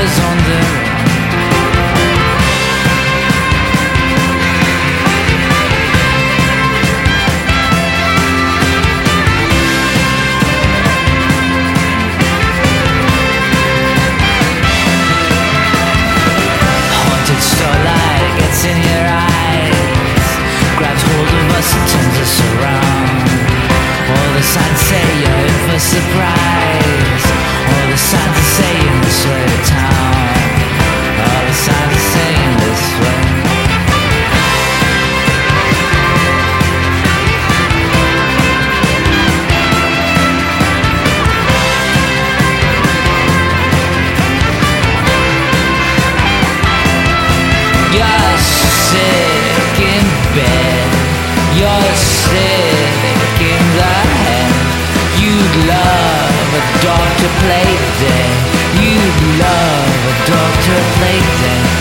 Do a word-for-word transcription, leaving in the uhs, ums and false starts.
was on the run. Haunted starlight gets in your eyes, grabs hold of us and turns us around. All the signs say you're in for surprise. All the signs are saying this way to town. All the signs are saying this way. You're sick in bed. You're sick in the head. You'd love a dog to play dead. You'd love a dog to play dead.